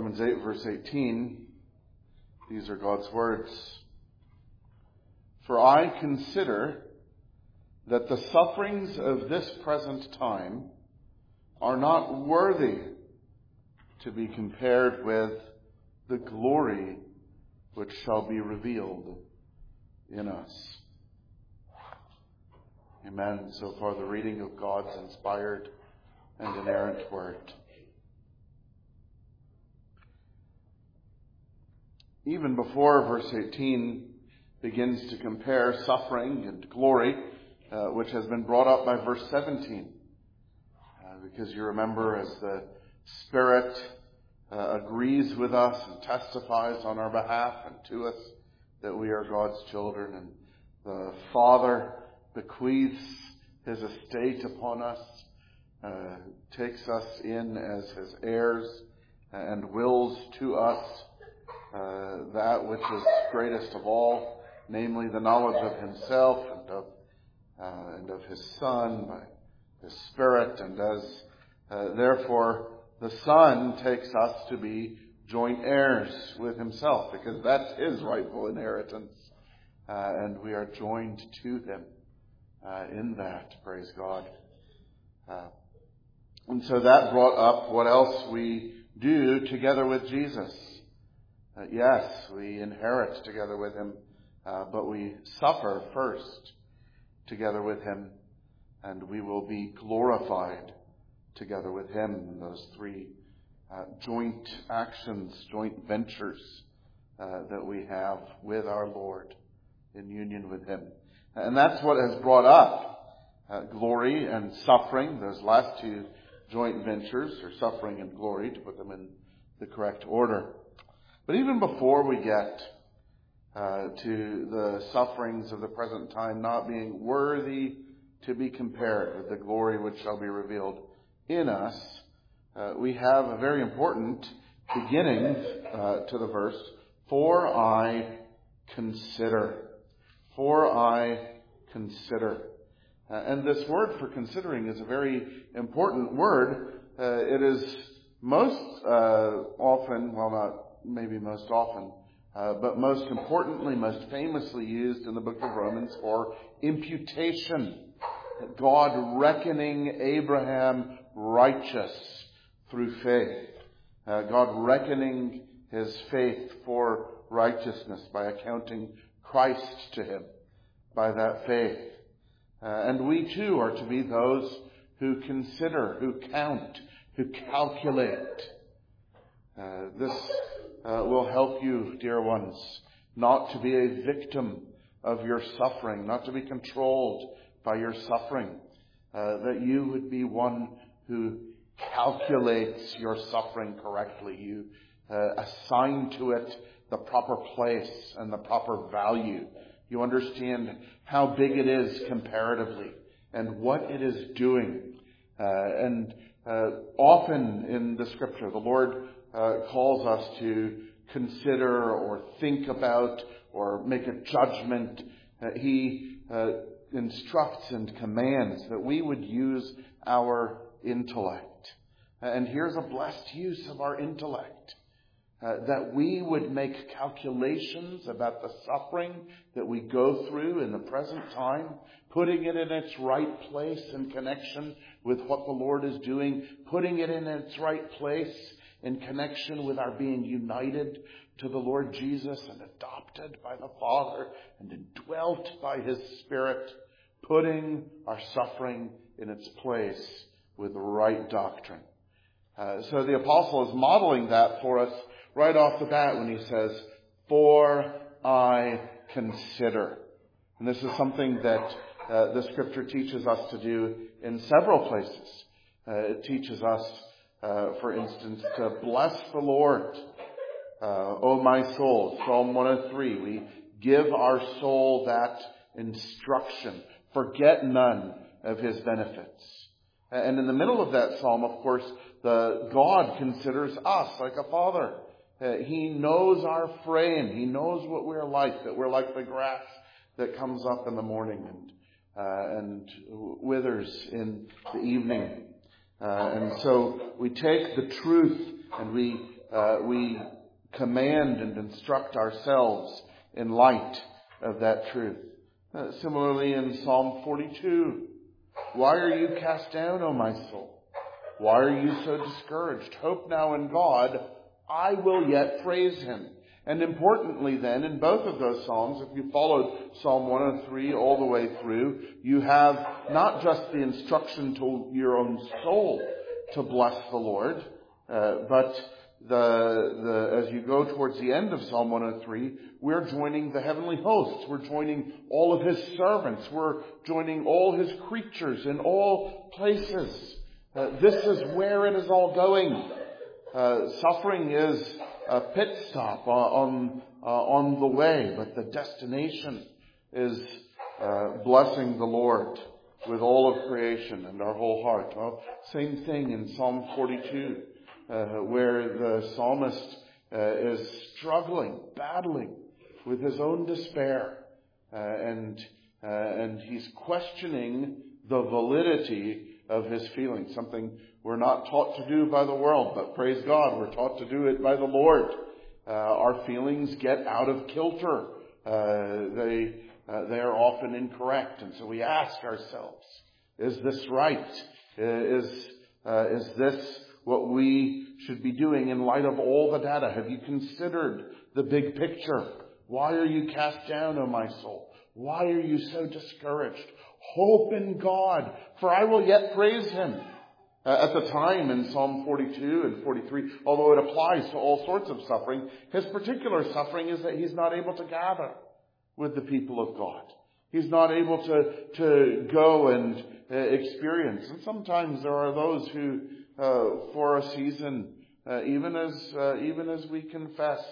Romans 8, verse 18, these are God's words. For I consider that the sufferings of this present time are not worthy to be compared with the glory which shall be revealed in us. Amen. So far the reading of God's inspired and inerrant word. Even before verse 18 begins to compare suffering and glory, which has been brought up by verse 17. Because you remember, as the Spirit agrees with us and testifies on our behalf and to us that we are God's children, and the Father bequeaths His estate upon us, takes us in as His heirs, and wills to us that which is greatest of all, namely the knowledge of Himself and of His Son by His Spirit, and as therefore the Son takes us to be joint heirs with Himself, because that's His rightful inheritance, and we are joined to Him in that. Praise God. And so that brought up what else we do together with Jesus. Yes, we inherit together with Him, but we suffer first together with Him, and we will be glorified together with Him. Those three joint actions, joint ventures that we have with our Lord in union with Him. And that's what has brought up glory and suffering, those last two joint ventures, or suffering and glory, to put them in the correct order. But even before we get to the sufferings of the present time not being worthy to be compared with the glory which shall be revealed in us, we have a very important beginning to the verse. For I consider. For I consider. And this word for considering is a very important word. It is most often, well, not maybe most often, but most importantly, most famously used in the book of Romans for imputation. God reckoning Abraham righteous through faith. God reckoning his faith for righteousness by accounting Christ to him by that faith. And we too are to be those who consider, who count, who calculate. This will help you, dear ones, not to be a victim of your suffering, not to be controlled by your suffering, that you would be one who calculates your suffering correctly. You assign to it the proper place and the proper value. You understand how big it is comparatively and what it is doing. And often in the Scripture, the Lord calls us to consider or think about or make a judgment. He instructs and commands that we would use our intellect. And here's a blessed use of our intellect. That we would make calculations about the suffering that we go through in the present time, putting it in its right place in connection with what the Lord is doing, putting it in its right place in connection with our being united to the Lord Jesus and adopted by the Father and indwelt by His Spirit, putting our suffering in its place with the right doctrine. So the apostle is modeling that for us right off the bat when he says, for I consider. And this is something that the Scripture teaches us to do in several places. It teaches us, for instance, to bless the Lord. O my soul, Psalm 103, we give our soul that instruction. Forget none of His benefits. And in the middle of that psalm, of course, God considers us like a father. He knows our frame. He knows what we're like, that we're like the grass that comes up in the morning and withers in the evening. And so we take the truth and we we command and instruct ourselves in light of that truth. Similarly in Psalm 42, why are you cast down, O my soul? Why are you so discouraged? Hope now in God. I will yet praise him. And importantly then, in both of those Psalms, if you followed Psalm 103 all the way through, you have not just the instruction to your own soul to bless the Lord, but as you go towards the end of Psalm 103, we're joining the heavenly hosts. We're joining all of his servants. We're joining all his creatures in all places. This is where it is all going. Suffering is a pit stop on the way, but the destination is blessing the Lord with all of creation and our whole heart. Well, same thing in Psalm 42, where the psalmist is struggling, battling with his own despair, and he's questioning the validity of his feelings, something we're not taught to do by the world, but praise God, we're taught to do it by the Lord. Our feelings get out of kilter. They are often incorrect, and so we ask ourselves, is this right? Is this what we should be doing in light of all the data? Have you considered the big picture? Why are you cast down, O my soul? Why are you so discouraged? Hope in God, for I will yet praise him. At the time in Psalm 42 and 43, although it applies to all sorts of suffering, his particular suffering is that he's not able to gather with the people of God. He's not able to go and experience. And sometimes there are those who, for a season, even as we confess,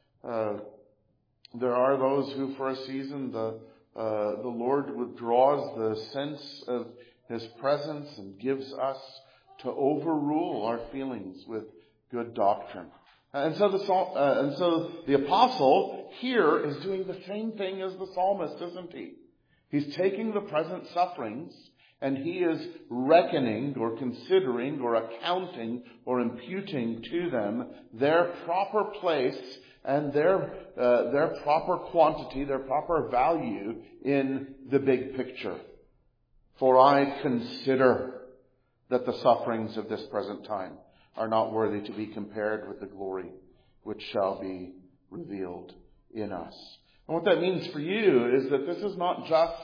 there are those who, for a season, the Lord withdraws the sense of his presence and gives us to overrule our feelings with good doctrine. And so the apostle here is doing the same thing as the psalmist, isn't he? He's taking the present sufferings and he is reckoning or considering or accounting or imputing to them their proper place and their proper quantity, their proper value in the big picture. For I consider that the sufferings of this present time are not worthy to be compared with the glory which shall be revealed in us. And what that means for you is that this is not just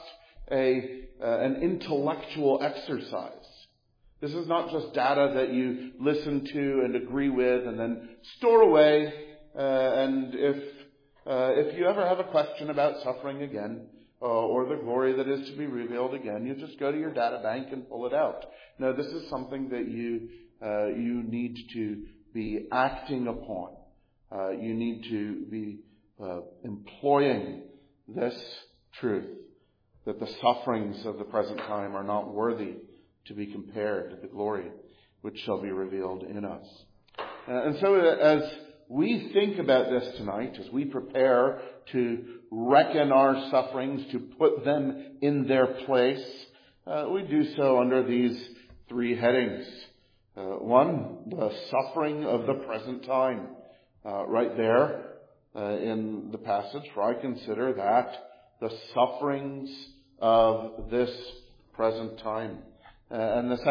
an intellectual exercise. This is not just data that you listen to and agree with and then store away. And if you ever have a question about suffering again, or the glory that is to be revealed again, you just go to your data bank and pull it out. No, this is something that you need to be acting upon. You need to be employing this truth, that the sufferings of the present time are not worthy to be compared to the glory which shall be revealed in us. And so as we think about this tonight, as we prepare to reckon our sufferings, to put them in their place, we do so under these three headings. One, the suffering of the present time. Right there in the passage, for I consider that the sufferings of this present time. And the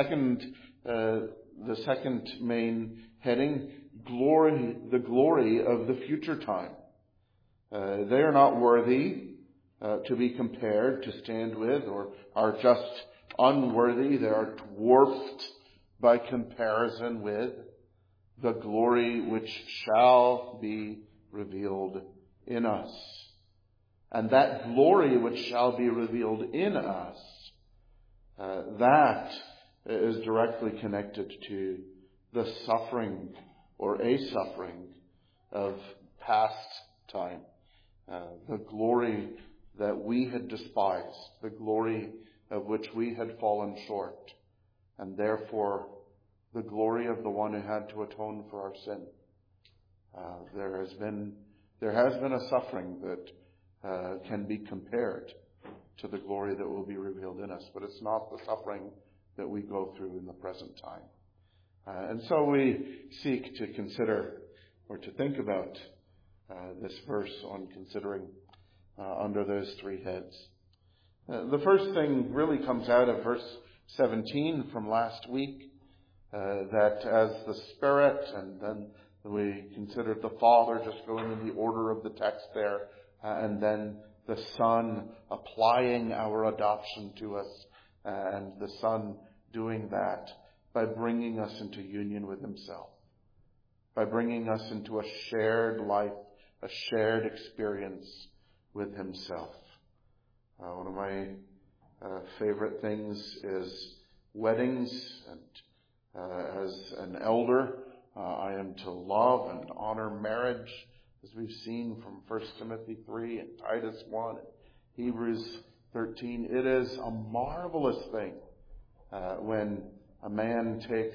second main heading, the glory of the future time. They are not worthy to be compared, to stand with, or are just unworthy. They are dwarfed by comparison with the glory which shall be revealed in us. And that glory which shall be revealed in us, that is directly connected to the suffering or a suffering of past time. The glory that we had despised, the glory of which we had fallen short, and therefore the glory of the one who had to atone for our sin. There has been a suffering that can be compared to the glory that will be revealed in us, but it's not the suffering that we go through in the present time. And so we seek to consider or to think about this verse on considering under those three heads. The first thing really comes out of verse 17 from last week, that as the Spirit, and then we considered the Father, just going in the order of the text there, and then the Son applying our adoption to us, and the Son doing that by bringing us into union with himself, by bringing us into a shared life, a shared experience with himself. One of my favorite things is weddings, and as an elder, I am to love and honor marriage, as we've seen from 1 Timothy 3 and Titus 1 and Hebrews 13. It is a marvelous thing when a man takes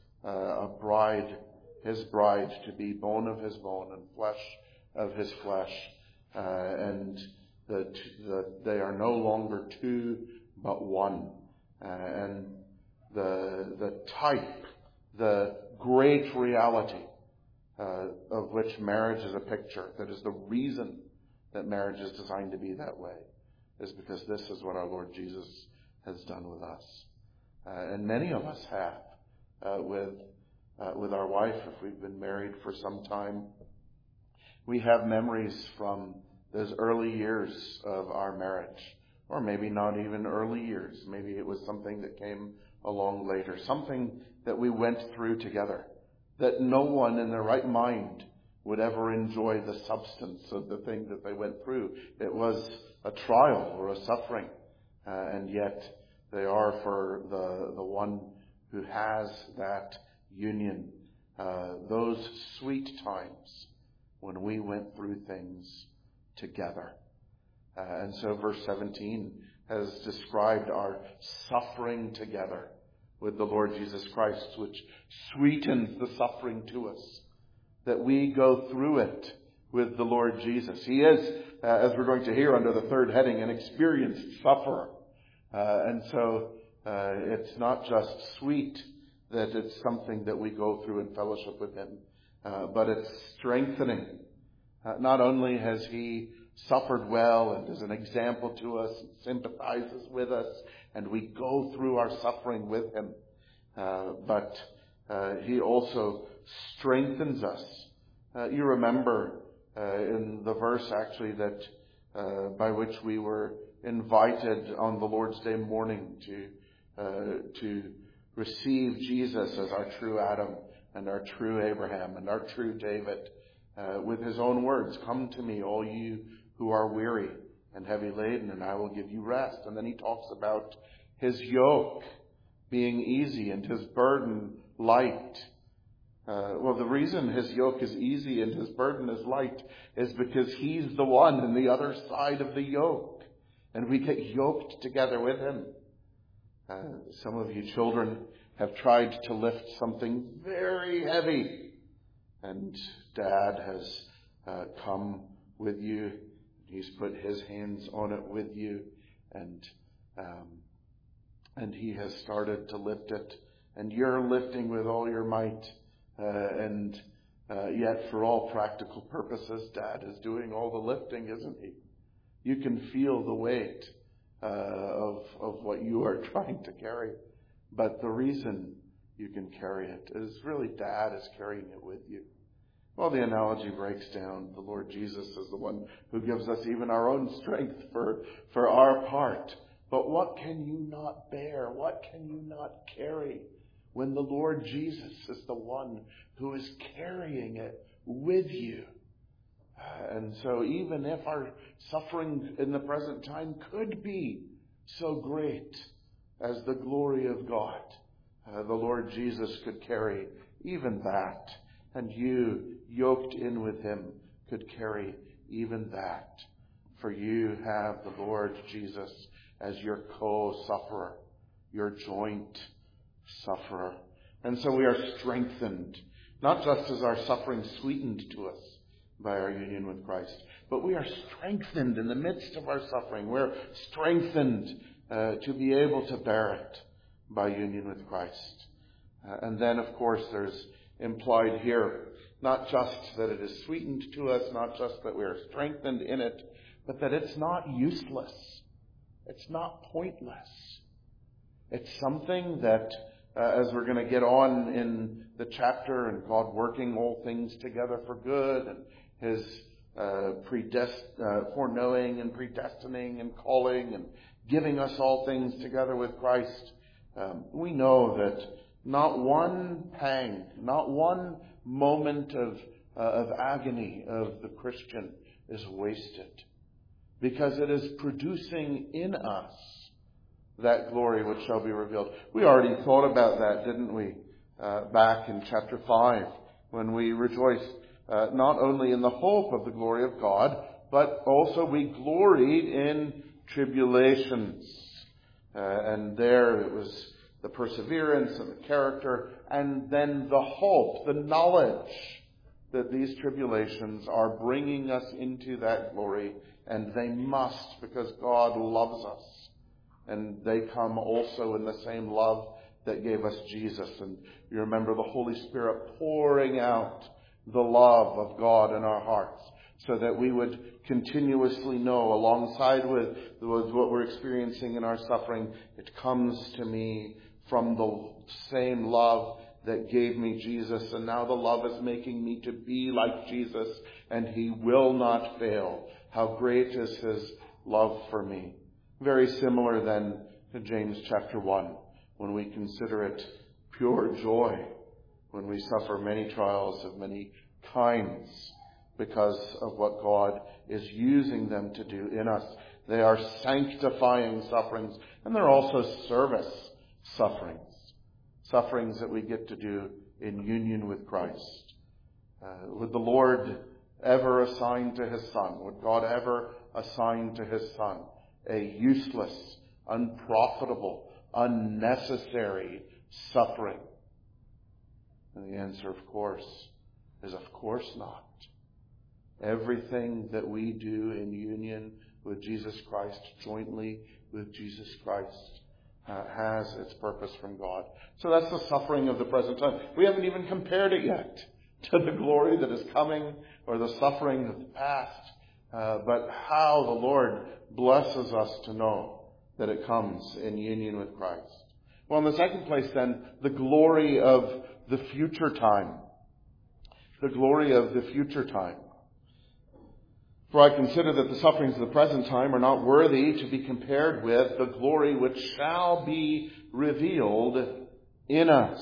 his bride to be bone of his bone and flesh of his flesh, and that they are no longer two but one. And the type, the great reality of which marriage is a picture, that is the reason that marriage is designed to be that way, is because this is what our Lord Jesus has done with us. And many of us have with our wife, if we've been married for some time. We have memories from those early years of our marriage, or maybe not even early years. Maybe it was something that came along later, something that we went through together, that no one in their right mind would ever enjoy the substance of the thing that they went through. It was a trial or a suffering, and yet they are for the one who has that union. Those sweet times when we went through things together. And so verse 17 has described our suffering together with the Lord Jesus Christ, which sweetens the suffering to us, that we go through it with the Lord Jesus. He is, as we're going to hear under the third heading, an experienced sufferer. And so it's not just sweet that it's something that we go through in fellowship with him, but it's strengthening. Not only has he suffered well and is an example to us and sympathizes with us, and we go through our suffering with him, but he also strengthens us. You remember in the verse actually that by which we were invited on the Lord's Day morning to receive Jesus as our true Adam and our true Abraham and our true David, with his own words, "Come to me, all you who are weary and heavy laden, and I will give you rest." And then he talks about his yoke being easy and his burden light. Well, the reason his yoke is easy and his burden is light is because he's the one on the other side of the yoke, and we get yoked together with him. Some of you children have tried to lift something very heavy, and Dad has come with you. He's put his hands on it with you, and he has started to lift it, and you're lifting with all your might, and yet for all practical purposes, Dad is doing all the lifting, isn't he? You can feel the weight of what you are trying to carry, but the reason you can carry it is really Dad is carrying it with you. Well, the analogy breaks down. The Lord Jesus is the one who gives us even our own strength for our part. But what can you not bear? What can you not carry when the Lord Jesus is the one who is carrying it with you? And so even if our suffering in the present time could be so great as the glory of God, the Lord Jesus could carry even that. And you, yoked in with him, could carry even that. For you have the Lord Jesus as your co-sufferer, your joint sufferer. And so we are strengthened, not just as our suffering sweetened to us by our union with Christ, but we are strengthened in the midst of our suffering. We're strengthened to be able to bear it by union with Christ. And then, of course, there's implied here. Not just that it is sweetened to us, not just that we are strengthened in it, but that it's not useless. It's not pointless. It's something that, as we're going to get on in the chapter, and God working all things together for good, and His foreknowing and predestining and calling and giving us all things together with Christ, we know that not one pang, not one moment of agony of the Christian is wasted, because it is producing in us that glory which shall be revealed. We already thought about that, didn't we? Back in chapter 5, when we rejoiced not only in the hope of the glory of God, but also we gloried in tribulations. And there it was the perseverance and the character, and then the hope, the knowledge that these tribulations are bringing us into that glory, and they must, because God loves us. And they come also in the same love that gave us Jesus. And you remember the Holy Spirit pouring out the love of God in our hearts, so that we would continuously know, alongside with what we're experiencing in our suffering, it comes to me from the same love that gave me Jesus, and now the love is making me to be like Jesus, and He will not fail. How great is His love for me. Very similar then to James chapter 1, when we consider it pure joy when we suffer many trials of many kinds, because of what God is using them to do in us. They are sanctifying sufferings, and they're also service sufferings. Sufferings that we get to do in union with Christ. Would the Lord ever assign to His Son, would God ever assign to His Son a useless, unprofitable, unnecessary suffering? And the answer, of course, is of course not. Everything that we do in union with Jesus Christ, jointly with Jesus Christ, has its purpose from God. So that's the suffering of the present time. We haven't even compared it yet to the glory that is coming, or the suffering of the past. But how the Lord blesses us to know that it comes in union with Christ. Well, in the second place then, the glory of the future time. The glory of the future time. For I consider that the sufferings of the present time are not worthy to be compared with the glory which shall be revealed in us.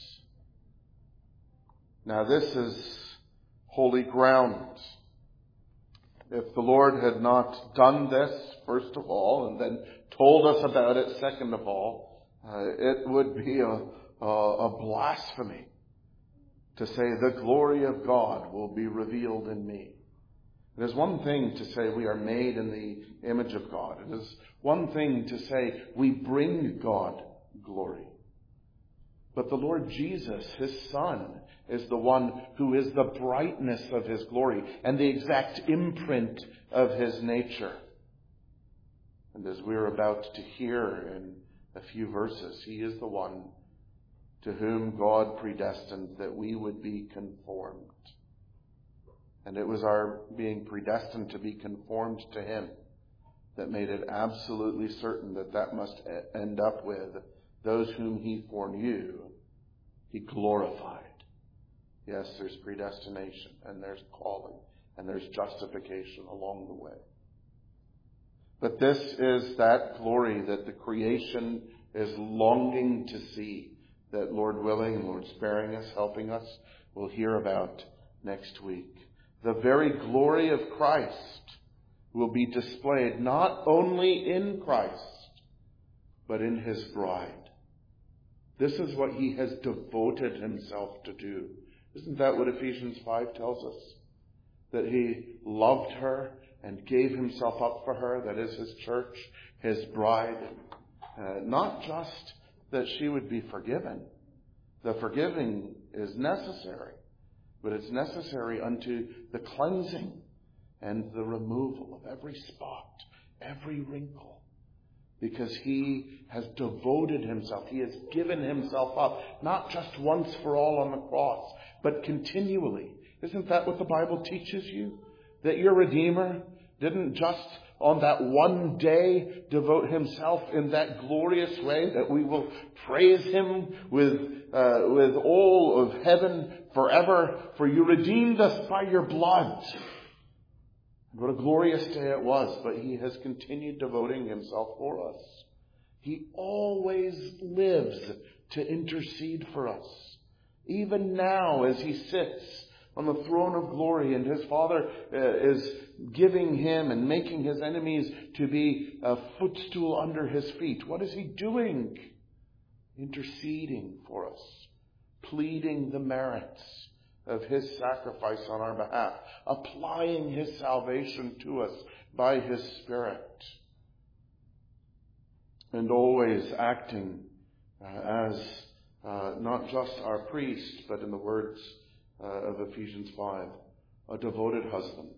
Now this is holy ground. If the Lord had not done this, first of all, and then told us about it, second of all, it would be a blasphemy to say the glory of God will be revealed in me. It is one thing to say we are made in the image of God. It is one thing to say we bring God glory. But the Lord Jesus, His Son, is the one who is the brightness of His glory and the exact imprint of His nature. And as we're about to hear in a few verses, He is the one to whom God predestined that we would be conformed. And it was our being predestined to be conformed to Him that made it absolutely certain that that must end up with those whom He foreknew, He glorified. Yes, there's predestination, and there's calling, and there's justification along the way. But this is that glory that the creation is longing to see, that Lord willing, and Lord sparing us, helping us, we'll hear about next week. The very glory of Christ will be displayed not only in Christ, but in His bride. This is what He has devoted Himself to do. Isn't that what Ephesians 5 tells us? That He loved her and gave Himself up for her, that is His church, His bride. Not just that she would be forgiven. The forgiving is necessary. But it's necessary unto the cleansing and the removal of every spot, every wrinkle, because he has devoted himself. He has given himself up, not just once for all on the cross, but continually. Isn't that what the Bible teaches you? That your Redeemer didn't just on that one day devote himself in that glorious way that we will praise him with all of heaven forever. For you redeemed us by your blood. What a glorious day it was, but he has continued devoting himself for us. He always lives to intercede for us. Even now, as he sits on the throne of glory and his Father is giving him and making his enemies to be a footstool under his feet, what is he doing? Interceding for us, pleading the merits of his sacrifice on our behalf, applying his salvation to us by his Spirit, and always acting as not just our priest, but in the words of Ephesians 5, a devoted husband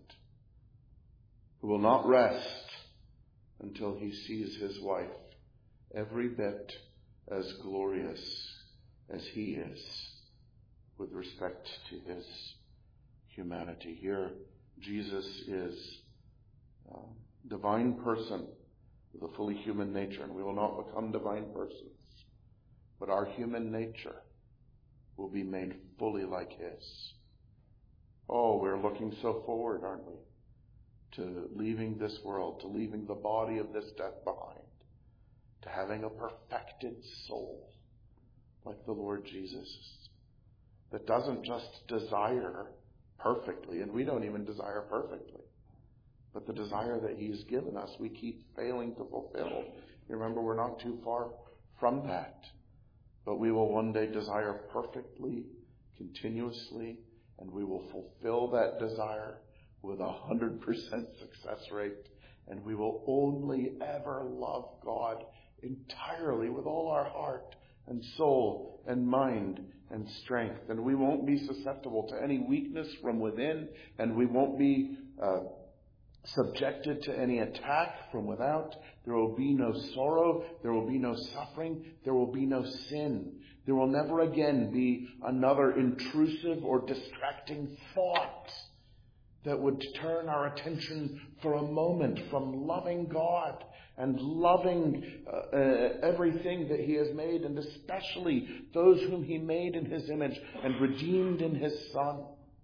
who will not rest until he sees his wife every bit as glorious as he is with respect to his humanity. Here, Jesus is a divine person with a fully human nature, and we will not become divine persons, but our human nature will be made fully like his. Oh, we're looking so forward, aren't we, to leaving this world, to leaving the body of this death behind, to having a perfected soul like the Lord Jesus, that doesn't just desire perfectly, and we don't even desire perfectly, but the desire that he's given us, we keep failing to fulfill. You remember, we're not too far from that. But we will one day desire perfectly, continuously, and we will fulfill that desire with 100% success rate. And we will only ever love God entirely with all our heart and soul and mind and strength. And we won't be susceptible to any weakness from within, and we won't be subjected to any attack from without. There will be no sorrow. There will be no suffering. There will be no sin. There will never again be another intrusive or distracting thought that would turn our attention for a moment from loving God and loving everything that he has made, and especially those whom he made in his image and redeemed in his Son.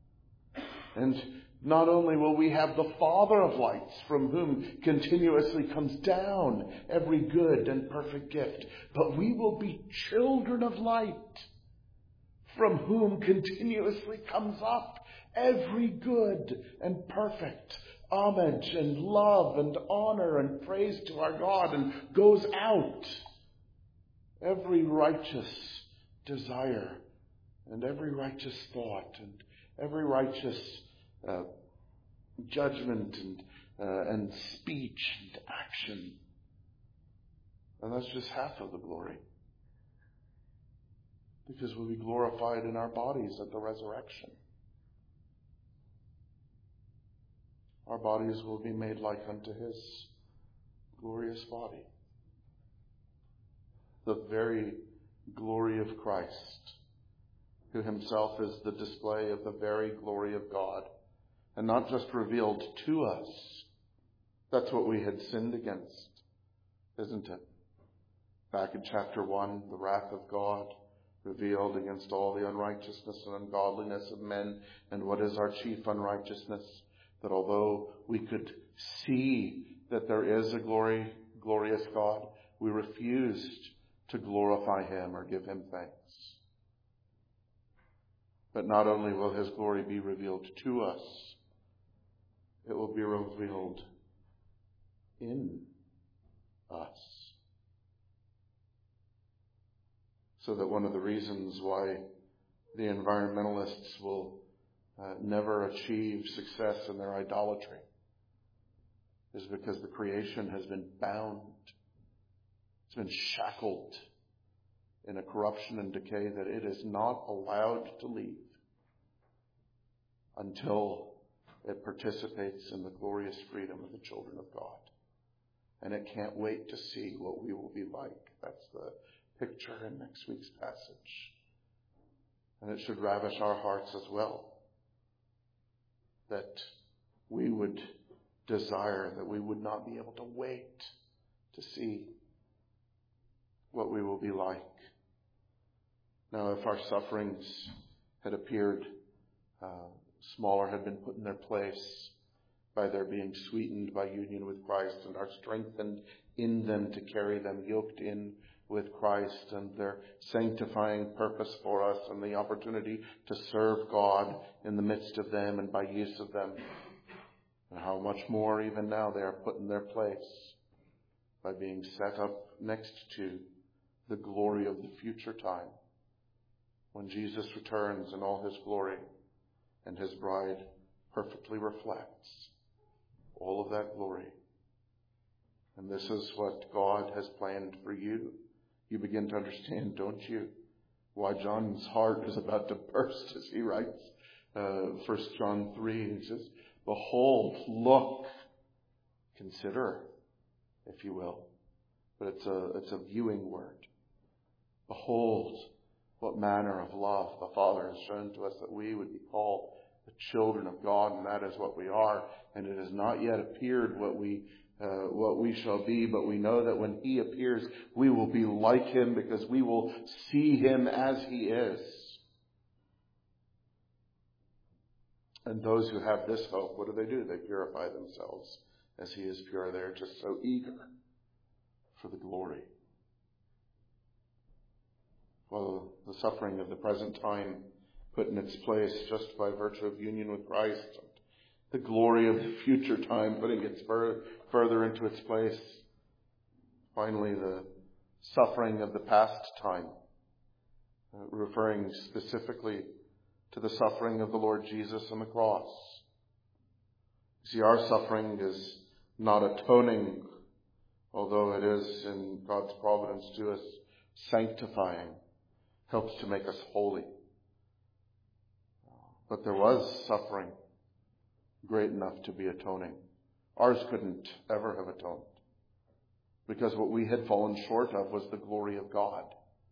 And not only will we have the Father of lights, from whom continuously comes down every good and perfect gift, but we will be children of light, from whom continuously comes up every good and perfect homage and love and honor and praise to our God, and goes out every righteous desire and every righteous thought and every righteous judgment and speech and action. And that's just half of the glory, because we'll be glorified in our bodies at the resurrection. Our bodies will be made like unto his glorious body. The very glory of Christ, who himself is the display of the very glory of God, and not just revealed to us. That's what we had sinned against, isn't it? Back in chapter 1, the wrath of God revealed against all the unrighteousness and ungodliness of men. And what is our chief unrighteousness? That although we could see that there is a glorious God, we refused to glorify him or give him thanks. But not only will his glory be revealed to us, it will be revealed in us. So that one of the reasons why the environmentalists will never achieve success in their idolatry is because the creation has been bound. It's been shackled in a corruption and decay that it is not allowed to leave until it participates in the glorious freedom of the children of God. and it can't wait to see what we will be like. That's the picture in next week's passage. And it should ravish our hearts as well, that we would desire, that we would not be able to wait to see what we will be like. Now, if our sufferings had appeared smaller, had been put in their place by their being sweetened by union with Christ, and are strengthened in them to carry them, yoked in with Christ, and their sanctifying purpose for us, and the opportunity to serve God in the midst of them and by use of them, and how much more even now they are put in their place by being set up next to the glory of the future time, when Jesus returns in all his glory and his bride perfectly reflects all of that glory. And this is what God has planned for you. You begin to understand, don't you, why John's heart is about to burst as he writes 1 John 3. He says, behold, look, consider, if you will. But it's a viewing word. Behold, what manner of love the Father has shown to us, that we would be called the children of God, and that is what we are. And it has not yet appeared what we shall be, but we know that when he appears, we will be like him, because we will see him as he is. And those who have this hope, what do? They purify themselves as he is pure. They're just so eager for the glory. Well, the suffering of the present time put in its place just by virtue of union with Christ, and the glory of the future time putting its further into its place. Finally, the suffering of the past time, referring specifically to the suffering of the Lord Jesus on the cross. See, our suffering is not atoning, although it is in God's providence to us sanctifying, helps to make us holy. But there was suffering great enough to be atoning. Ours couldn't ever have atoned, because what we had fallen short of was the glory of God.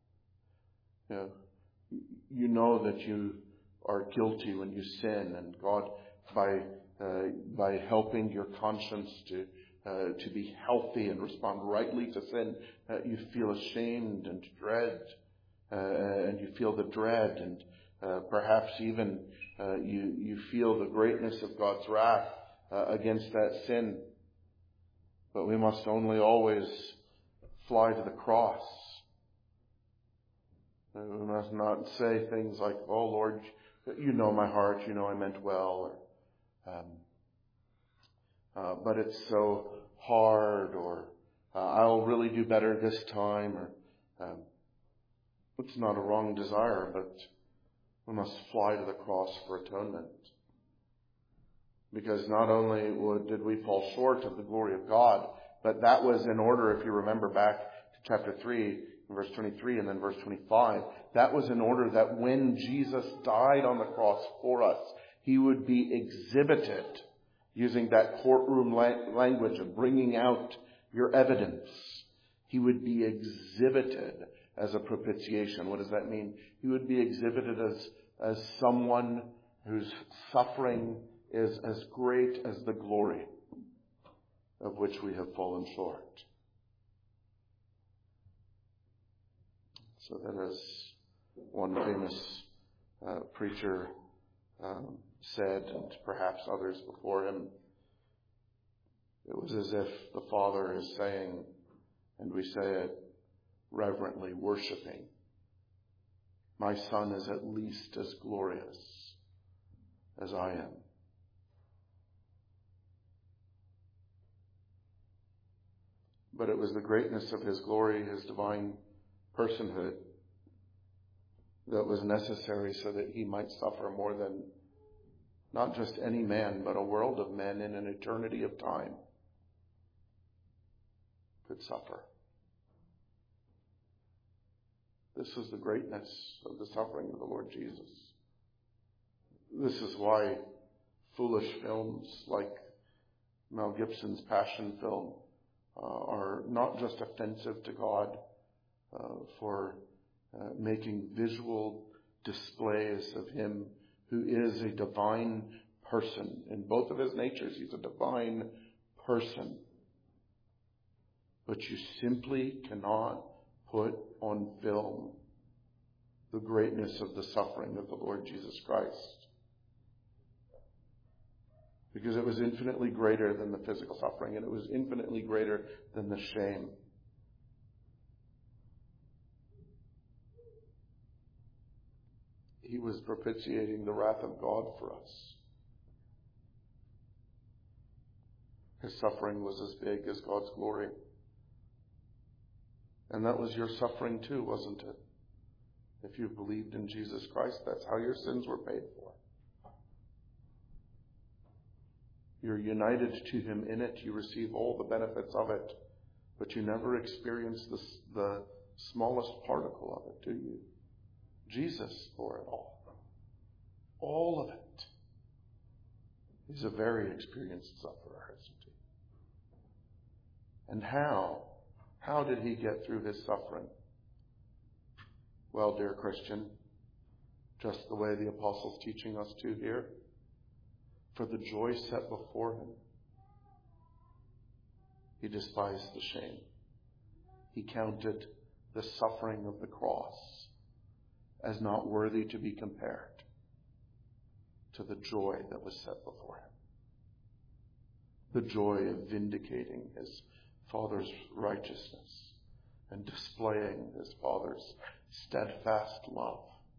You know that you are guilty when you sin, and God, by helping your conscience to be healthy and respond rightly to sin, you feel ashamed and dread, and you feel the dread, and perhaps even you feel the greatness of God's wrath against that sin. But we must only always fly to the cross. We must not say things like, oh Lord, you know my heart, you know I meant well, but it's so hard, or I'll really do better this time, or it's not a wrong desire, but we must fly to the cross for atonement. Because not only did we fall short of the glory of God, but that was in order, if you remember back to chapter 3, verse 23 and then verse 25, that was in order that when Jesus died on the cross for us, he would be exhibited, using that courtroom language of bringing out your evidence. He would be exhibited as a propitiation. What does that mean? He would be exhibited as someone whose suffering is as great as the glory of which we have fallen short. So that, as one famous preacher said, and perhaps others before him, it was as if the Father is saying, and we say it reverently, worshiping, my Son is at least as glorious as I am. But it was the greatness of his glory, his divine personhood, that was necessary so that he might suffer more than not just any man, but a world of men in an eternity of time could suffer. This is the greatness of the suffering of the Lord Jesus. This is why foolish films like Mel Gibson's Passion film are not just offensive to God for making visual displays of him who is a divine person. In both of his natures, he's a divine person. But you simply cannot put on film the greatness of the suffering of the Lord Jesus Christ. Because it was infinitely greater than the physical suffering, and it was infinitely greater than the shame. He was propitiating the wrath of God for us. His suffering was as big as God's glory. And that was your suffering too, wasn't it? If you believed in Jesus Christ, that's how your sins were paid for. You're united to him in it. You receive all the benefits of it. But you never experience the smallest particle of it, do you? Jesus bore it all. All of it. He's a very experienced sufferer, isn't he? And how? How did he get through his suffering? Well, dear Christian, just the way the apostle's teaching us to here, for the joy set before him, he despised the shame. He counted the suffering of the cross as not worthy to be compared to the joy that was set before him. The joy of vindicating his Father's righteousness and displaying his Father's steadfast love.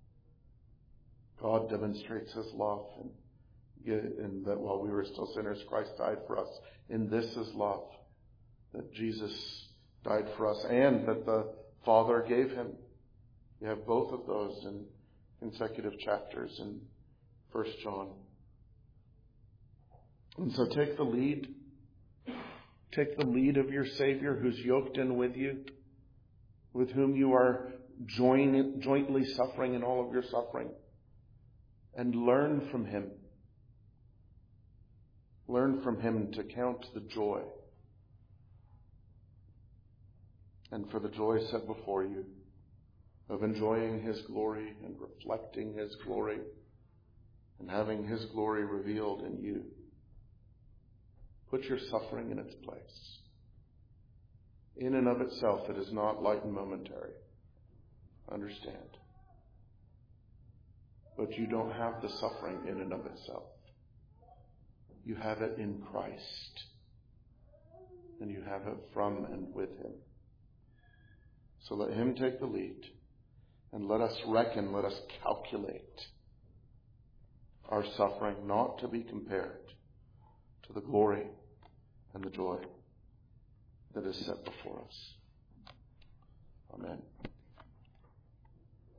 God demonstrates his love in that while we were still sinners, Christ died for us. In this is love, that Jesus died for us and that the Father gave him. You have both of those in consecutive chapters in 1 John. And so take the lead. Take the lead of your Savior who's yoked in with you, with whom you are jointly suffering in all of your suffering, and learn from him. Learn from him to count the joy, and for the joy set before you of enjoying his glory and reflecting his glory and having his glory revealed in you. Put your suffering in its place. In and of itself, it is not light and momentary. Understand. But you don't have the suffering in and of itself. You have it in Christ. And you have it from and with him. So let him take the lead. And let us reckon, let us calculate our suffering not to be compared to the glory and the joy that is set before us. Amen.